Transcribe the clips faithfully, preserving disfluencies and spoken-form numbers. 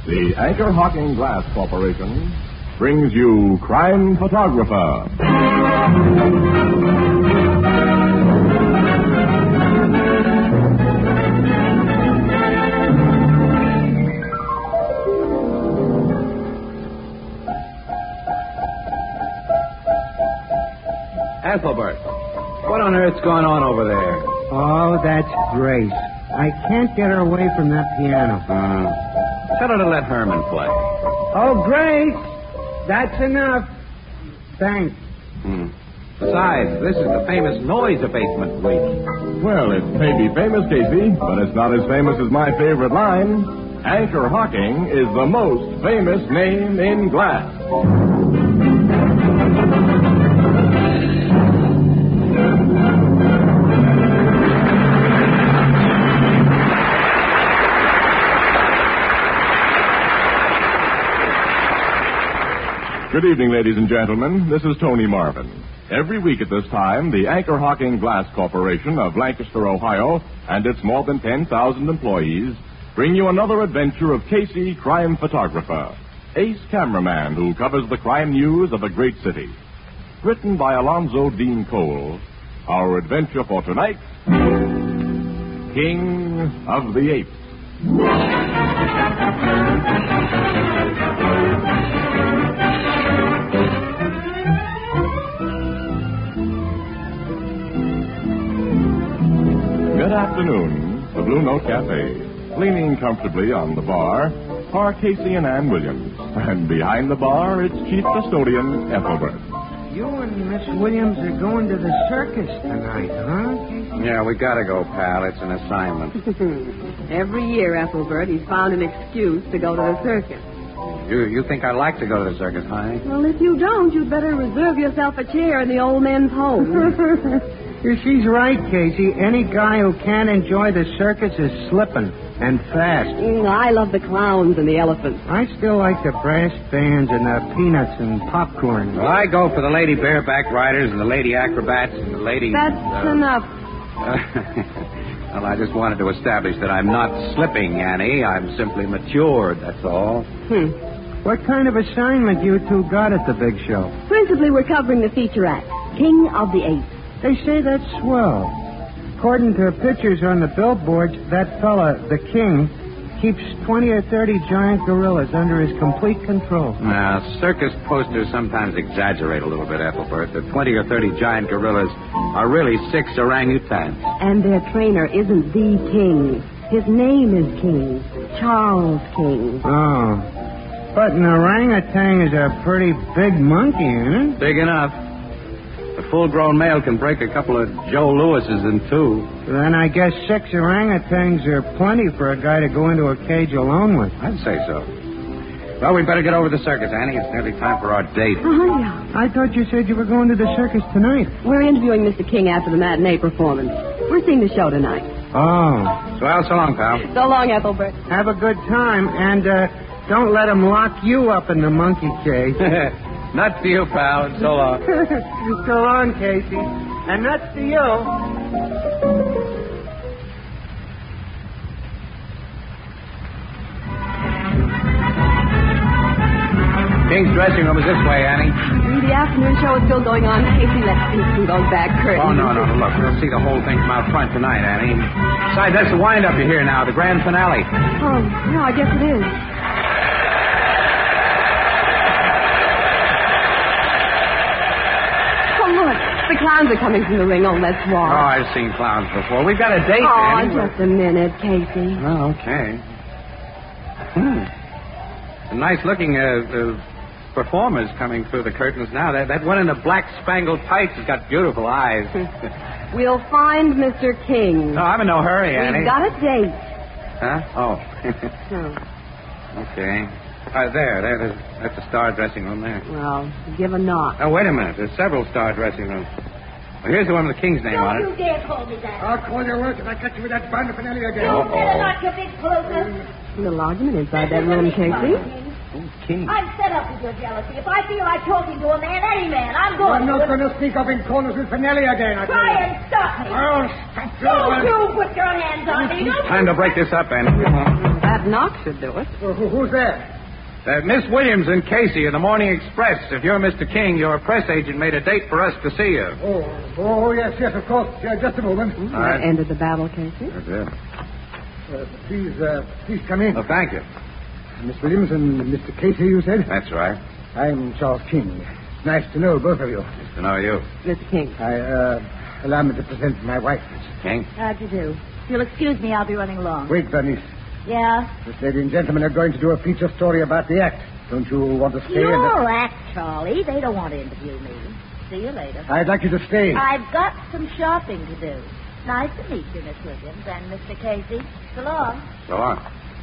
The Anchor Hocking Glass Corporation brings you Crime Photographer. Ethelbert, what on earth's going on over there? Oh, that's Grace. I can't get her away from that piano. Uh, tell her to let Herman play. Oh, Grace, that's enough. Thanks. Hmm. Besides, this is the famous noise abatement week. Well, it may be famous, Casey, but it's not as famous as my favorite line. Anchor Hocking is the most famous name in glass. Good evening, ladies and gentlemen. This is Tony Marvin. Every week at this time, the Anchor Hocking Glass Corporation of Lancaster, Ohio, and its more than ten thousand employees bring you another adventure of Casey, crime photographer, ace cameraman who covers the crime news of a great city. Written by Alonzo Dean Cole, our adventure for tonight, King of the Apes. Good afternoon. The Blue Note Cafe. Leaning comfortably on the bar are Casey and Ann Williams. And behind the bar, it's Chief Custodian Ethelbert. You and Miss Williams are going to the circus tonight, huh, Casey? Yeah, we gotta go, pal. It's an assignment. Every year, Ethelbert, he's found an excuse to go to the circus. You you think I'd like to go to the circus, honey? Well, if you don't, you'd better reserve yourself a chair in the old men's home. She's right, Casey. Any guy who can't enjoy the circus is slipping, and fast. Mm, I love the clowns and the elephants. I still like the brass bands and the peanuts and popcorn. Well, I go for the lady bareback riders and the lady acrobats and the lady... That's uh, enough. Uh, well, I just wanted to establish that I'm not slipping, Annie. I'm simply matured, that's all. Hmm. What kind of assignment you two got at the big show? Principally, we're covering the feature act, King of the Apes. They say that's swell. According to pictures on the billboards, that fella, the king, keeps twenty or thirty giant gorillas under his complete control. Now, circus posters sometimes exaggerate a little bit, Ethelbert. The twenty or thirty giant gorillas are really six orangutans. And their trainer isn't the king. His name is King. Charles King. Oh. But an orangutan is a pretty big monkey, isn't it? Big enough. A full-grown male can break a couple of Joe Lewises in two. Then I guess six orangutans are plenty for a guy to go into a cage alone with. I'd say so. Well, we'd better get over to the circus, Annie. It's nearly time for our date. Oh, yeah. I thought you said you were going to the circus tonight. We're interviewing Mister King after the matinee performance. We're seeing the show tonight. Oh. Well, so long, pal. So long, Ethelbert. Have a good time, and uh, don't let him lock you up in the monkey cage. Nuts to you, pal. So long. So long, Casey. And nuts to you. King's dressing room is this way, Annie. The afternoon show is still going on. Casey, let's see through those back curtains. Oh, no, no, no. Look, we'll see the whole thing from out front tonight, Annie. Besides, that's the wind-up you hear now, the grand finale. Oh, no, I guess it is. The clowns are coming from the ring. Oh, let's walk. Oh, I've seen clowns before. We've got a date, Oh, Annie. just a minute, Casey. Oh, okay. Hmm. A nice-looking uh, uh, performers coming through the curtains now. That, that one in the black-spangled tights has got beautiful eyes. We'll find Mister King. No, I'm in no hurry, Annie. We've got a date. Huh? Oh. Oh. Okay. Uh, there, there, there's, that's a star dressing room there. Well, give a knock. Oh, wait a minute. There's several star dressing rooms. Well, here's the one with the king's name Don't on it. you dare call me that. I'll call your work if I catch you with that band of finale again. You better not your big poker. A little argument inside that room, Casey. Oh, king. I'm fed up with your jealousy. If I feel like talking to a man, any man, I'm going I'm not to. going to speak up in corners with finale again, I tell Try you. and stop me. Oh, stop you. Don't you put your hands on me. Don't Time to break this up, Annie. That That knock should do it. Well, who, who's there? Uh, Miss Williams and Casey in the Morning Express. If you're Mister King, your press agent made a date for us to see you. Oh, oh yes, yes, of course. Uh, just a moment. Mm, All right. That ended the battle, Casey. That's it. Uh, please, uh, please come in. Oh, thank you. Miss Williams and Mister Casey, you said? That's right. I'm Charles King. It's nice to know both of you. Nice to know you. Mister King. I, uh, allow me to present my wife. King? How'd you do? If you'll excuse me, I'll be running along. Wait, Bernice. Yeah? This lady and gentleman are going to do a feature story about the act. Don't you want to stay? Your act, Charlie. They don't want to interview me. See you later. I'd like you to stay. I've got some shopping to do. Nice to meet you, Miss Williams and Mister Casey. So long. So long.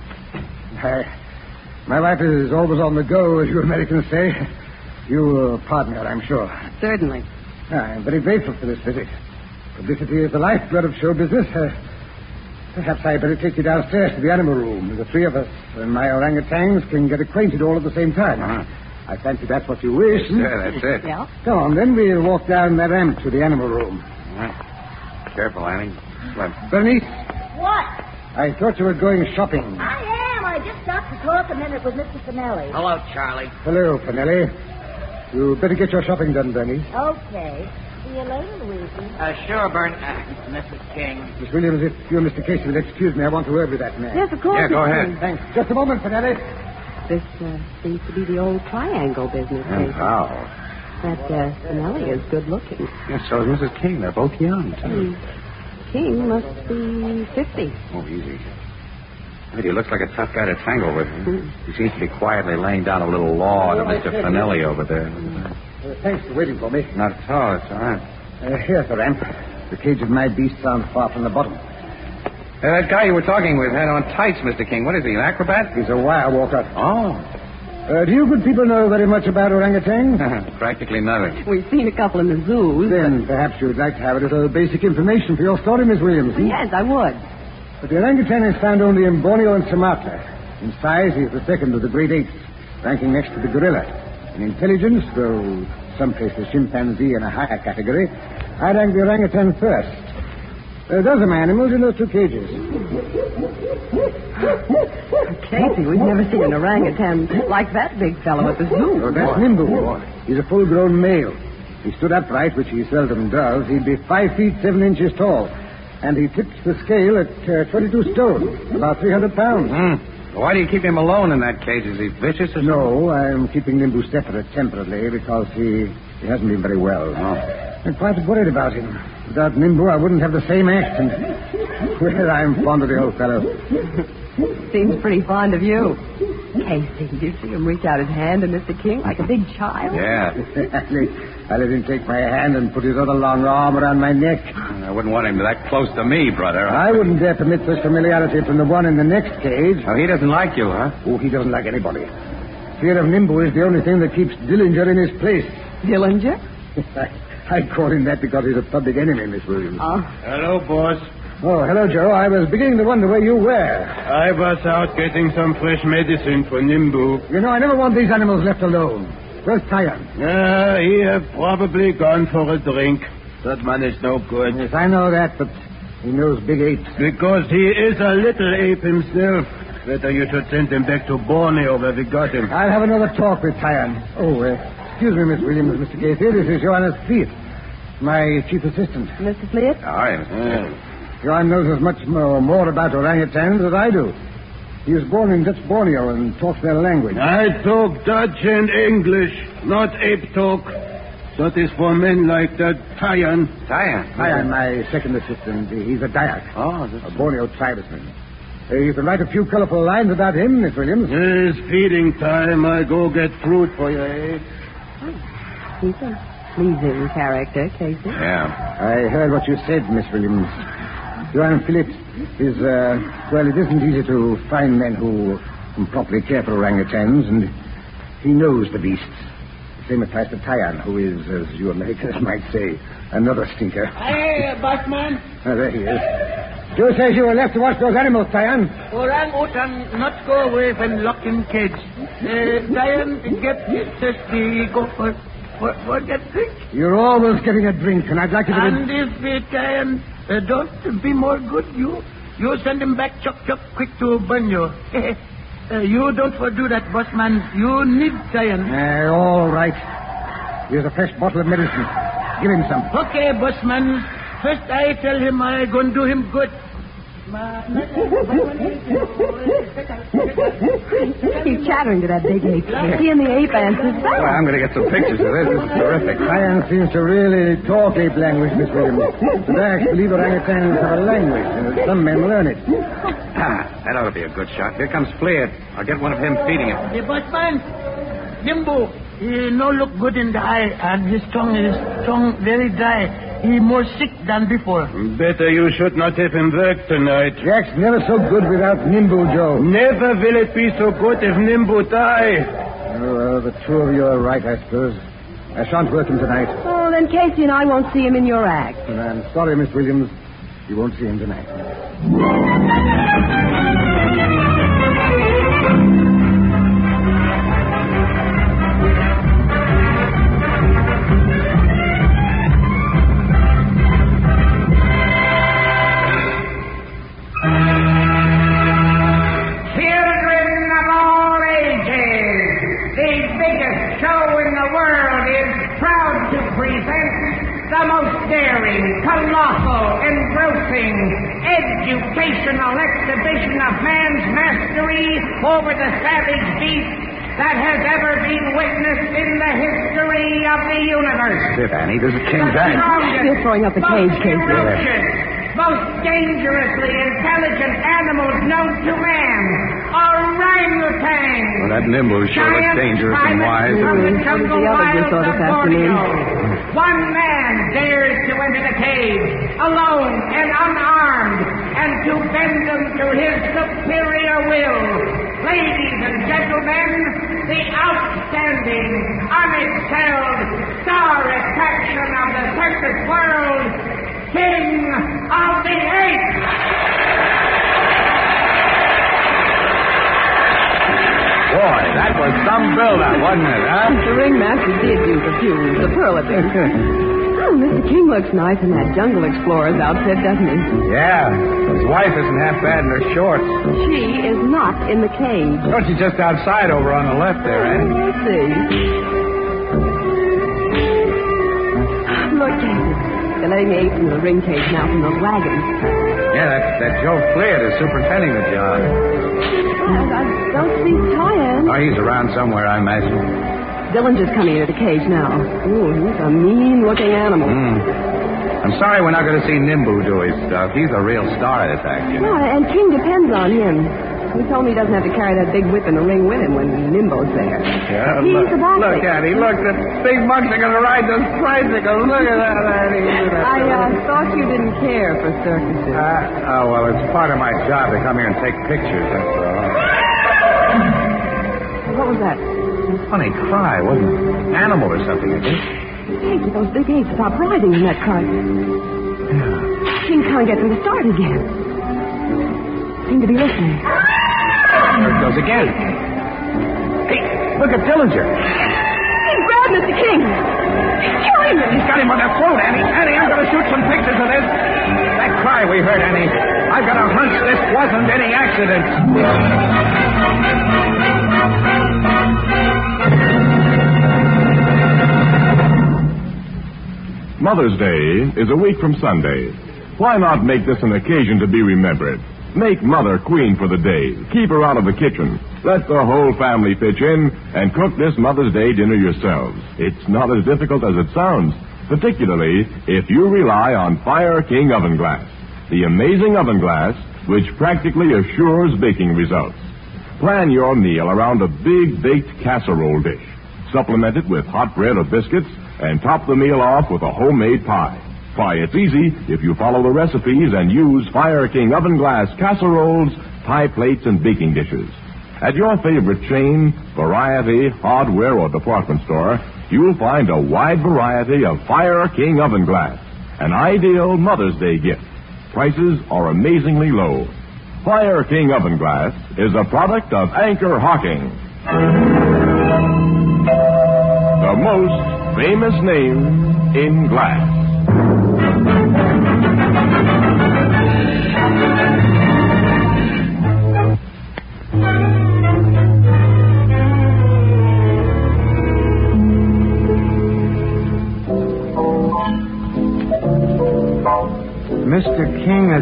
I, my wife is always on the go, as you Americans say. You uh, pardon her, I'm sure. Certainly. I'm very grateful for this visit. Publicity is the lifeblood of show business. Uh, perhaps I'd better take you downstairs to the animal room. The three of us and my orangutans can get acquainted all at the same time. Uh-huh. I fancy that's what you wish. Yeah, that's it. Yeah? Come on, then we'll walk down that ramp to the animal room. All right. Careful, Annie. What? Bernice, What? I thought you were going shopping. I am. I just stopped to talk a minute with Mister Finelli. Hello, Charlie. Hello, Finelli. You better get your shopping done, Bernice. Okay. See you later, Luigi. Uh, sure, Bern. Uh, Missus King. Miss Williams, if you and Mister Casey will excuse me, I want to word with that man. Yes, of course. Yeah, go Mister ahead. King. Thanks. Just a moment, Finelli. This uh, seems to be the old triangle business, And Casey. how? That uh, Finelli is good looking. Yes, so is Missus King. They're both young, too. Hmm. King must be fifty. Oh, easy. But he looks like a tough guy to tangle with. Hmm. He seems to be quietly laying down a little law to Mister Finelli over there. Uh, thanks for waiting for me. Not at all. It's all right. Uh, here's the ramp. The cage of my beasts aren't far from the bottom. Uh, that guy you were talking with had on tights, Mister King. What is he, an acrobat? He's a wire walker. Oh. Uh, do you good people know very much about orangutans? Practically nothing. We've seen a couple in the zoos. Then perhaps you'd like to have a little basic information for your story, Miss Williams. But... Yes, I would. But the orangutan is found only in Borneo and Sumatra. In size, he is the second of the great apes, ranking next to the gorilla. In intelligence, though some place the chimpanzee in a higher category, I rank the orangutan first. Uh, those are my animals in those two cages. Casey, we've never seen an orangutan like that big fellow at the zoo. Oh, that's Nimbu. He's a full-grown male. He stood upright, which he seldom does. He'd be five feet seven inches tall. And he tips the scale at uh, twenty-two stone, about three hundred pounds. Hmm. Why do you keep him alone in that cage? Is he vicious or something? No, I'm keeping Nimbu separate temporarily because he, he hasn't been very well. Oh. I'm quite worried about him. Without Nimbu, I wouldn't have the same act. And, well, I'm fond of the old fellow. Seems pretty fond of you. Casey, did you see him reach out his hand to Mister King like a big child? Yeah. I, let, I let him take my hand and put his other long arm around my neck. I wouldn't want him that close to me, brother. I wouldn't dare permit such familiarity from the one in the next cage. Oh, he doesn't like you, huh? Oh, he doesn't like anybody. Fear of Nimbu is the only thing that keeps Dillinger in his place. Dillinger? I call him that because he's a public enemy, Miss Williams. Oh. Hello, boss. Oh, hello, Joe. I was beginning to wonder where you were. I was out getting some fresh medicine for Nimbu. You know, I never want these animals left alone. Where's Tyan? Uh, he have probably gone for a drink. That man is no good. Yes, I know that, but he knows big apes. Because he is a little ape himself. Better you should send him back to Borneo where we got him. I'll have another talk with Tyan. Oh, uh, excuse me, Miss Williams, Mister Casey. This is Johannes Fleet, my chief assistant. Mister Fleet? All right. Yeah. Johan knows as much more, more about orangutans as I do. He was born in Dutch Borneo and talks their language. I talk Dutch and English, not ape talk. That is for men like that Tyan. Tyan. Tyan, my second assistant. He's a Dayak, Oh, this a Borneo tribesman. Uh, you can write a few colorful lines about him, Miss Williams. It's feeding time. I go get fruit for you, eh? He's a pleasing character, Casey. Yeah. I heard what you said, Miss Williams. Johan Phillips is, uh, well, it isn't easy to find men who can properly care for orangutans, and he knows the beasts. The same applies to Tyan, who is, as you Americans might say, another stinker. Hey, Batman. Oh, there he is. Joe says you were left to watch those animals, Tyan. Orangutan not go away when locked in cage. Uh, Diane, get thirsty, go for, for, for get drink. You're always getting a drink, and I'd like you to... And if it can, uh, don't be more good, you You send him back, chuck, chuck, quick to burn you. uh, you don't fordo that, boss man. You need Zion. Uh, all right. Here's a fresh bottle of medicine. Give him some. Okay, boss man. First I tell him I gonna do him good. He's chattering to that big ape. He and the ape answers back. Well, I'm going to get some pictures of this. This is terrific. Zion seems to really talk ape language, Miss Williams. And I actually believe orangutans have a language, and some men learn it. Ah, that ought to be a good shot. Here comes Flair. I'll get one of him feeding him. The boss man, Nimbo, he no look good in the eye, and his tongue is tongue very dry. He more sick than before. Better you should not have him work tonight. Jack's never so good without Nimbo, Joe. Never will it be so good if Nimbo die. Oh, well, the two of you are right, I suppose. I shan't work him tonight. Oh, then Casey and I won't see him in your act. And I'm sorry, Miss Williams. You won't see him tonight. The most daring, colossal, engrossing, educational exhibition of man's mastery over the savage beast that has ever been witnessed in the history of the universe. Sit, Annie. This is King The James. strongest, You're throwing up the cage, most Casey. ferocious, most dangerously intelligent animals known to man, orangutan. Well, that Nimbo sure looks Giant dangerous and primates wise. from the Mm, jungle the other wilds saw of this afternoon. Borneo. One man dares to enter the cage, alone and unarmed, and to bend them to his superior will. Ladies and gentlemen, the outstanding, unexcelled star attraction of the circus world, King of the Apes! Boy, that was some build-up, wasn't it, huh? The ringmaster did use a few superlatives. Oh, Mister King looks nice in that Jungle Explorer's outfit, doesn't he? Yeah. His wife isn't half bad in her shorts. She is not in the cage. Oh, she's just outside over on the left there, Annie. Let's see. Look, Casey. They're letting the apes into the ring cage now from those wagons. Yeah, that, that Joe Flair is superintending the job. I, I don't see Tyan. Oh, he's around somewhere, I imagine. Dillinger's coming into the cage now. Ooh, he's a mean-looking animal. Mm. I'm sorry we're not going to see Nimbo do his stuff. He's a real star of this act, you know. Yeah, and King depends on him. He told me he doesn't have to carry that big whip in the ring with him when Nimbo's there. Yeah, He's look, the boss. look, Annie, look, the big monks are going to ride those tricycles. Look at that, Annie. I uh, thought you didn't care for circuses. Uh, oh, well, it's part of my job to come here and take pictures, that's all. What was that? Funny cry, wasn't it? Animal or something, I think. Hey, those big apes stopped riding in that cart. King can't get them to start again. Seem to be listening. There it goes again. Hey, look at Dillinger. He's grabbed Mister King. He's killing him. He's got him on the throat, Annie. Annie, I'm going to shoot some pictures of this. That cry we heard, Annie. I've got a hunch this wasn't any accident. Mother's Day is a week from Sunday. Why not make this an occasion to be remembered? Make Mother queen for the day. Keep her out of the kitchen. Let the whole family pitch in and cook this Mother's Day dinner yourselves. It's not as difficult as it sounds, particularly if you rely on Fire King oven glass, the amazing oven glass which practically assures baking results. Plan your meal around a big baked casserole dish. Supplement it with hot bread or biscuits and top the meal off with a homemade pie. Why, it's easy if you follow the recipes and use Fire King oven glass casseroles, pie plates, and baking dishes. At your favorite chain, variety, hardware, or department store, you'll find a wide variety of Fire King oven glass, an ideal Mother's Day gift. Prices are amazingly low. Fire King oven glass is a product of Anchor Hocking, the most famous name in glass.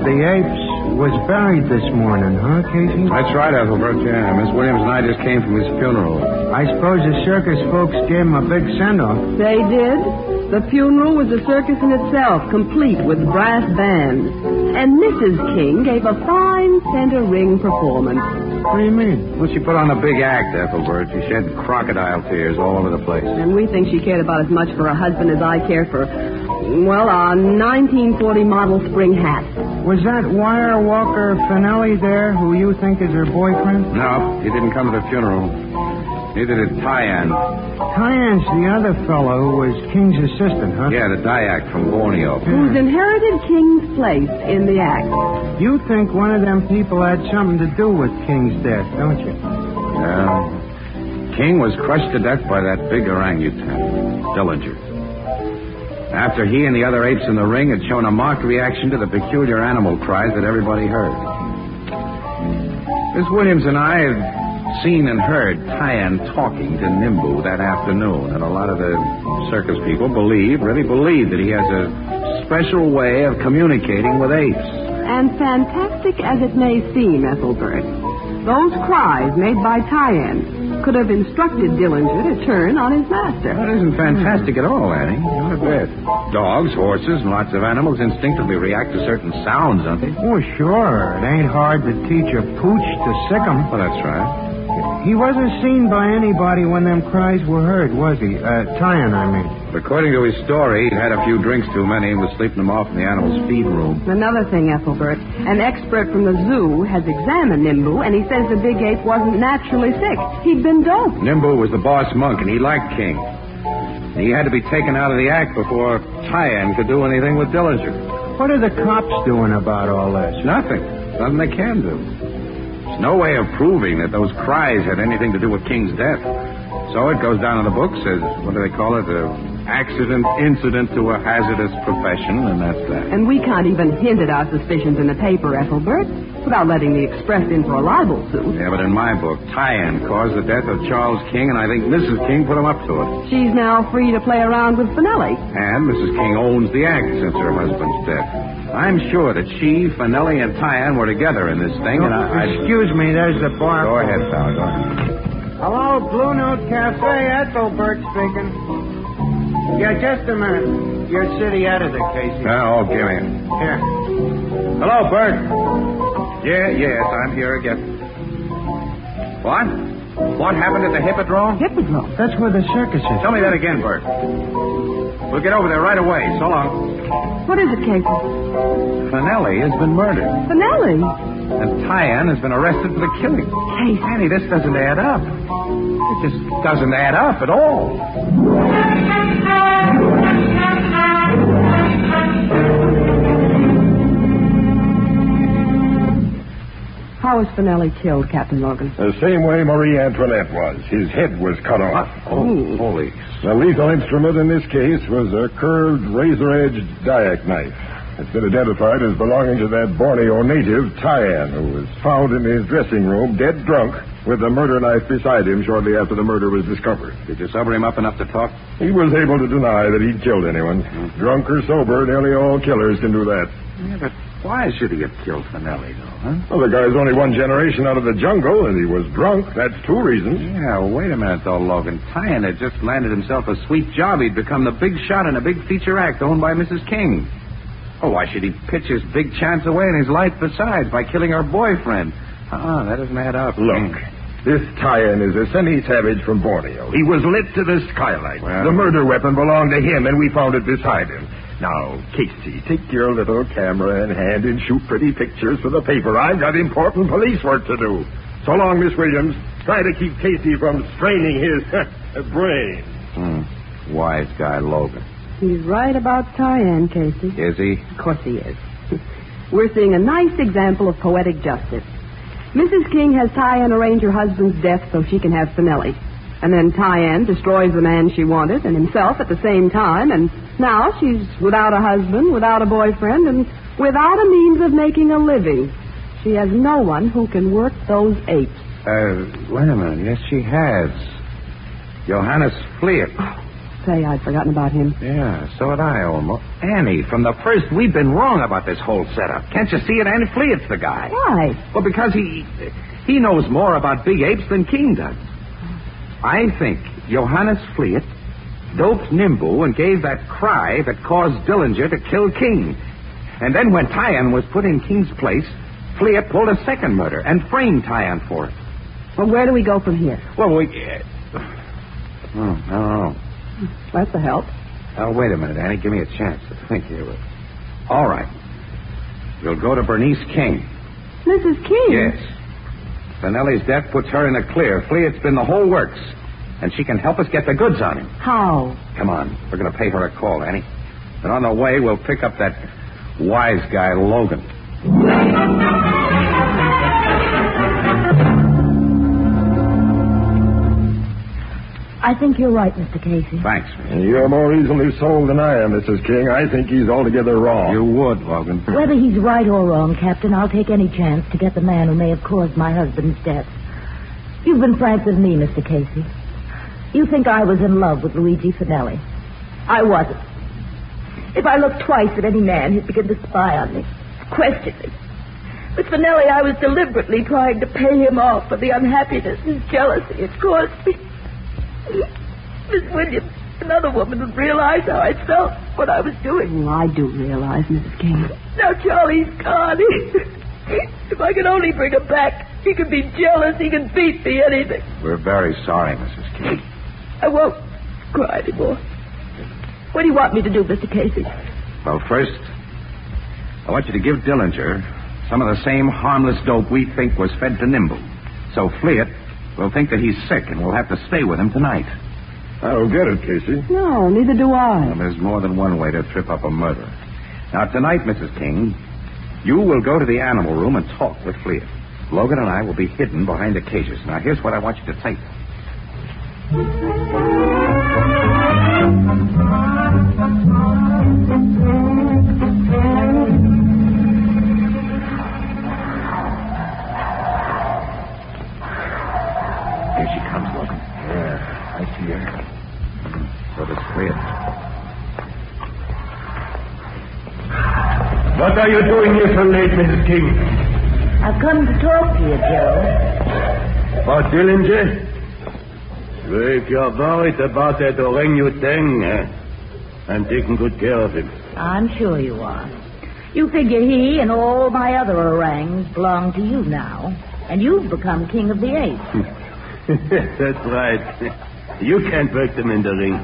the apes was buried this morning, huh, Casey? That's right, Ethelbert. Yeah, Miss Williams and I just came from his funeral. I suppose the circus folks gave him a big send-off. They did. The funeral was a circus in itself, complete with brass bands. And Missus King gave a fine center ring performance. What do you mean? Well, she put on a big act, Ethelbert. She shed crocodile tears all over the place. And we think she cared about as much for her husband as I care for, well, a nineteen forty model spring hat. Was that Wire Walker Finelli there, who you think is her boyfriend? No, he didn't come to the funeral. Neither did Tyann. Tyan's the other fellow who was King's assistant, huh? Yeah, the Dyak from Borneo. Who's inherited King's place in the act. You think one of them people had something to do with King's death, don't you? Yeah. King was crushed to death by that big orangutan, Dillinger. After he and the other apes in the ring had shown a marked reaction to the peculiar animal cries that everybody heard. Miss Williams and I had seen and heard Tyann talking to Nimbu that afternoon, and a lot of the circus people believe, really believe, that he has a special way of communicating with apes. And fantastic as it may seem, Ethelbert, those cries made by Tyann could have instructed Dillinger to turn on his master. That isn't fantastic at all, Annie. Not a bit. Dogs, horses, and lots of animals instinctively react to certain sounds, don't they? Oh, sure. It ain't hard to teach a pooch to sick 'em. Well, that's right. He wasn't seen by anybody when them cries were heard, was he? Uh, Tyann, I mean. According to his story, he'd had a few drinks too many and was sleeping them off in the animal's feed room. Another thing, Ethelbert, an expert from the zoo has examined Nimbu, and he says the big ape wasn't naturally sick. He'd been doped. Nimbu was the boss monk, and he liked King. He had to be taken out of the act before Tyann could do anything with Dillinger. What are the cops doing about all this? Nothing. Nothing they can do. There's no way of proving that those cries had anything to do with King's death. So it goes down in the books as, what do they call it, an accident incident to a hazardous profession, and that's that. And we can't even hint at our suspicions in the paper, Ethelbert, without letting the Express in for a libel suit. Yeah, but in my book, Tyann caused the death of Charles King, and I think Missus King put him up to it. She's now free to play around with Finelli. And Missus King owns the act since her husband's death. I'm sure that she, Finelli, and Tyann were together in this thing, No, and I... excuse me, there's the bar. Go ahead, Sal, go ahead. Hello, Blue Note Cafe, Ethelbert speaking. Yeah, just a minute. Your city editor, Casey. Oh, give me it. Here. Hello, Bert. Yeah, yes, I'm here again. What? What happened at the Hippodrome? Hippodrome? That's where the circus is. Tell me that again, Bert. We'll get over there right away. So long. What is it, Casey? Finelli has been murdered. Finelli? And Tyann has been arrested for the killing. Casey. Annie, this doesn't add up. It just doesn't add up at all. How was Finelli killed, Captain Logan? The same way Marie Antoinette was. His head was cut off. Oh, holy. The lethal instrument in this case was a curved, razor-edged Dyak knife. It's been identified as belonging to that Borneo native, Tyann, who was found in his dressing room, dead drunk, with the murder knife beside him shortly after the murder was discovered. Did you sober him up enough to talk? He was able to deny that he'd killed anyone. Mm-hmm. Drunk or sober, nearly all killers can do that. Yeah, but why should he have killed Finelli, though, huh? Well, the guy's only one generation out of the jungle, and he was drunk. That's two reasons. Yeah, well, wait a minute, though, Logan. Tyann had just landed himself a sweet job. He'd become the big shot in a big feature act owned by Missus King. Oh, why should he pitch his big chance away in his life besides by killing her boyfriend? Uh-uh, that doesn't add up. Look, this Tyann is a semi-savage from Borneo. He was lit to the skylight. Well, the murder weapon belonged to him, and we found it beside him. Now, Casey, take your little camera in hand and shoot pretty pictures for the paper. I've got important police work to do. So long, Miss Williams. Try to keep Casey from straining his brain. Hmm. Wise guy, Logan. He's right about Tyann, Casey. Is he? Of course he is. We're seeing a nice example of poetic justice. Missus King has Tyann arrange her husband's death so she can have Finelli. And then Tyann destroys the man she wanted and himself at the same time, and now she's without a husband, without a boyfriend, and without a means of making a living. She has no one who can work those apes. Uh, wait a minute. Yes, she has. Johannes Fleet. say I'd forgotten about him. Yeah, so had I, almost. Annie, from the first, we've been wrong about this whole setup. Can't you see it? Annie Fleet's the guy. Why? Well, because he he knows more about big apes than King does. I think Johannes Fleet doped Nimbu and gave that cry that caused Dillinger to kill King. And then when Tyan was put in King's place, Fleet pulled a second murder and framed Tyan for it. Well, where do we go from here? Well, we... Uh, oh, I don't know. That's a help. Now, wait a minute, Annie. Give me a chance to think here. All right. We'll go to Bernice King. Missus King? Yes. Finelli's death puts her in the clear. Fleet's been the whole works. And she can help us get the goods on him. How? Come on. We're going to pay her a call, Annie. And on the way, we'll pick up that wise guy, Logan. I think you're right, Mister Casey. Thanks. You're more easily sold than I am, Missus King. I think he's altogether wrong. You would, Logan. Whether he's right or wrong, Captain, I'll take any chance to get the man who may have caused my husband's death. You've been frank with me, Mister Casey. You think I was in love with Luigi Finelli. I wasn't. If I looked twice at any man, he'd begin to spy on me, question me. With Finelli, I was deliberately trying to pay him off for the unhappiness and jealousy it caused me. Miss Williams, another woman would realize how I felt, what I was doing. Well, I do realize, Missus King. Now Charlie's gone. If I could only bring him back, he could be jealous. He can beat me anything. We're very sorry, Missus King. I won't cry anymore. What do you want me to do, Mister Casey? Well, first, I want you to give Dillinger some of the same harmless dope we think was fed to Nimble. So Fleet will think that he's sick and we'll have to stay with him tonight. I don't get it, Casey. No, neither do I. Well, there's more than one way to trip up a murder. Now, tonight, Missus King, you will go to the animal room and talk with Fleet. Logan and I will be hidden behind the cages. Now, here's what I want you to take. Here she comes, Logan. Yeah, I see her. So does Fleet. What are you doing here so late, Missus King? I've come to talk to you, Joe. About Dillinger? Well, if you're worried about that orangutan, uh, I'm taking good care of him. I'm sure you are. You figure he and all my other orangs belong to you now, and you've become king of the apes. That's right. You can't work them in the ring.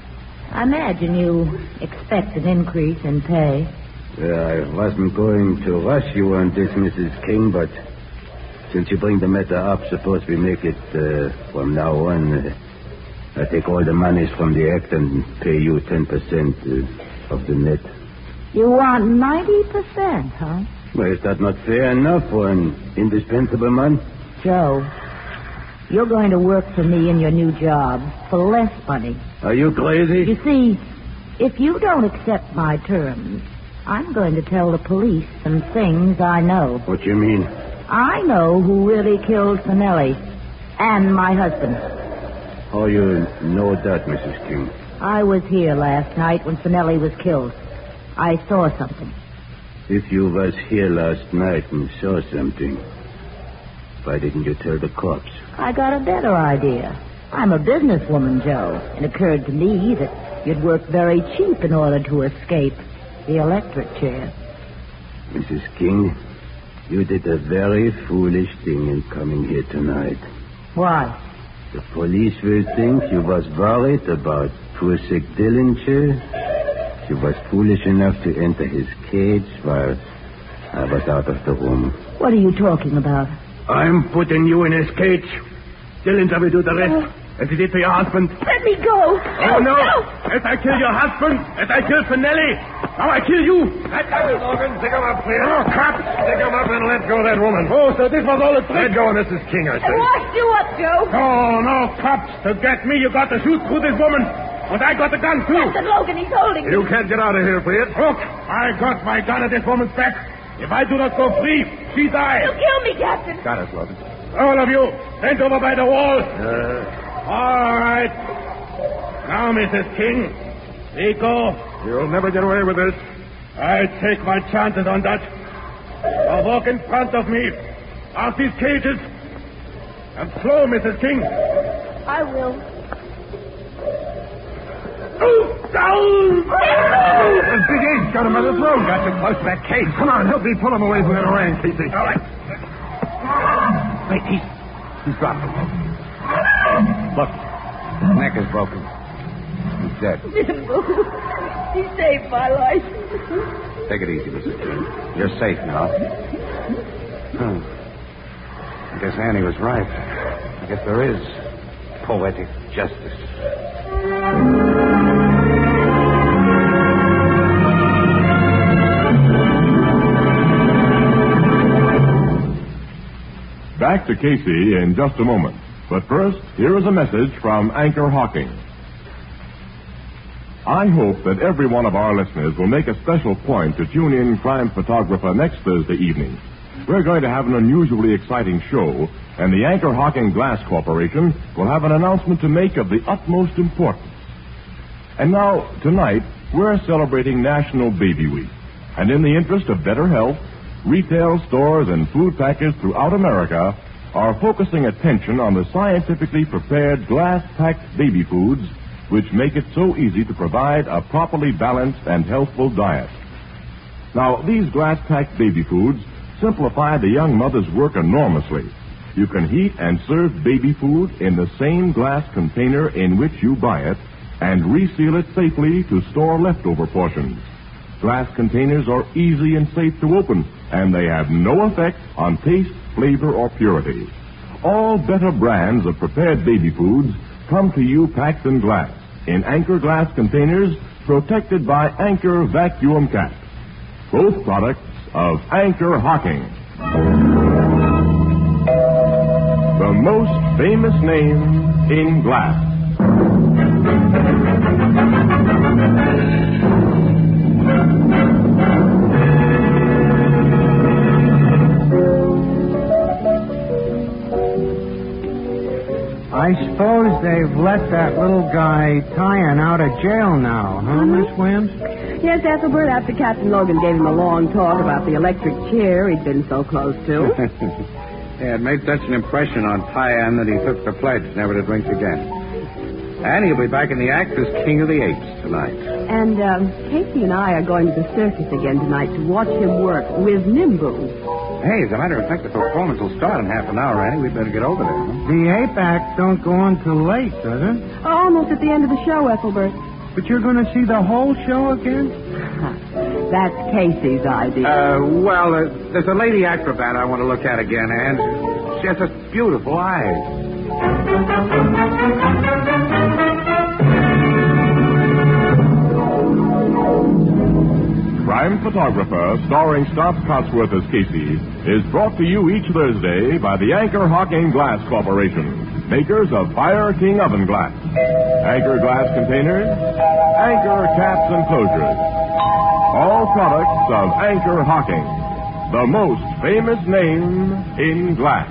I imagine you expect an increase in pay. Yeah, I wasn't going to rush you on this, Missus King, but since you bring the matter up, suppose we make it uh, from now on. Uh, I take all the monies from the act and pay you ten percent uh, of the net. You want ninety percent, huh? Well, is that not fair enough for an indispensable man? Joe, you're going to work for me in your new job for less money. Are you crazy? You see, if you don't accept my terms, I'm going to tell the police some things I know. What do you mean? I know who really killed Finelli and my husband. How you know that, Missus King? I was here last night when Finelli was killed. I saw something. If you was here last night and saw something, why didn't you tell the cops? I got a better idea. I'm a businesswoman, Joe. It occurred to me that you'd work very cheap in order to escape the electric chair. Missus King, you did a very foolish thing in coming here tonight. Why? The police will think you was worried about poor sick Dillinger. You was foolish enough to enter his cage while I was out of the room. What are you talking about? I'm putting you in his cage. Dillinger will do the rest. Oh. As he did to your husband. Let me go. Oh, no. As I kill your husband, as I kill Finelli, now I kill you. Let go, Logan. Pick him up, please. Oh, cop. Pick him up and let go of that woman. Oh, so this was all a trick. Let go of Missus King, I say. Wash you up, Joe. Oh, no, cops. To get me, you got to shoot through this woman. But I got the gun, too. Captain Logan, he's holding me. You can't get out of here, Fleet. Look, I got my gun at this woman's back. If I do not go free, she dies. You'll kill me, Captain. Got us, Logan. All of you, bent over by the wall. Uh... All right. Now Now, Missus King, we go. You'll never get away with this. I take my chances on that. Now walk in front of me. Off these cages. And slow, Missus King. I will. Down! The big ape's got him by the throat. Got too close to that cage. Come on, help me pull him away from that orang, Casey. All right. Wait, he's, he's dropped him. Look, his neck is broken. He's dead. Nimble, he saved my life. Take it easy, Missus King. You're safe now. Hmm. I guess Annie was right. I guess there is poetic justice. Back to Casey in just a moment. But first, here is a message from Anchor Hocking. I hope that every one of our listeners will make a special point to tune in Crime Photographer next Thursday evening. We're going to have an unusually exciting show, and the Anchor Hocking Glass Corporation will have an announcement to make of the utmost importance. And now, tonight, we're celebrating National Baby Week. And in the interest of better health, retail stores and food packers throughout America are focusing attention on the scientifically prepared glass-packed baby foods which make it so easy to provide a properly balanced and healthful diet. Now, these glass-packed baby foods simplify the young mother's work enormously. You can heat and serve baby food in the same glass container in which you buy it and reseal it safely to store leftover portions. Glass containers are easy and safe to open, and they have no effect on taste, flavor, or purity. All better brands of prepared baby foods come to you packed in glass, in Anchor glass containers protected by Anchor vacuum caps. Both products of Anchor Hocking. The most famous name in glass. I suppose they've let that little guy Tyan out of jail now, huh, Miss Williams? Yes, Ethelbert, after Captain Logan gave him a long talk about the electric chair he'd been so close to. Yeah, it made such an impression on Tyan that he took the pledge never to drink again. And he'll be back in the act as King of the Apes tonight. And um, Casey and I are going to the circus again tonight to watch him work with Nimbu. Hey, as a matter of fact, the performance will start in half an hour, Annie. We'd better get over there. Huh? The ape act don't go on till late, does it? Almost at the end of the show, Ethelbert. But you're going to see the whole show again? That's Casey's idea. Uh, well, uh, there's a lady acrobat I want to look at again, and she has such beautiful eyes. Crime Photographer, starring Stott Cotsworth as Casey, is brought to you each Thursday by the Anchor Hocking Glass Corporation, makers of Fire King Oven Glass, Anchor Glass Containers, Anchor Caps and Closures. All products of Anchor Hocking, the most famous name in glass.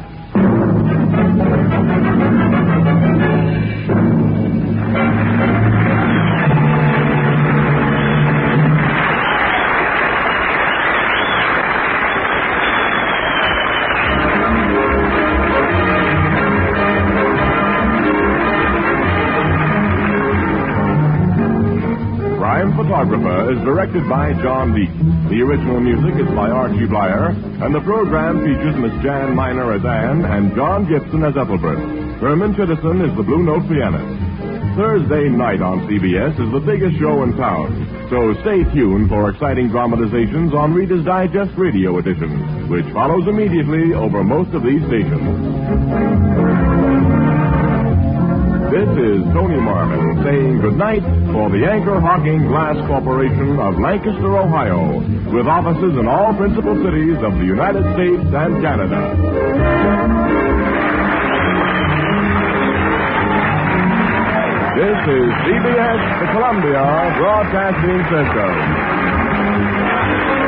Photographer is directed by John Leake. The original music is by Archie Blyer, and the program features Miss Jan Miner as Anne and John Gibson as Ethelbert. Herman Chittison is the Blue Note pianist. Thursday night on C B S is the biggest show in town, so stay tuned for exciting dramatizations on Reader's Digest Radio Edition, which follows immediately over most of these stations. This is Tony Marvin saying goodnight for the Anchor Hocking Glass Corporation of Lancaster, Ohio, with offices in all principal cities of the United States and Canada. This is C B S, the Columbia Broadcasting System.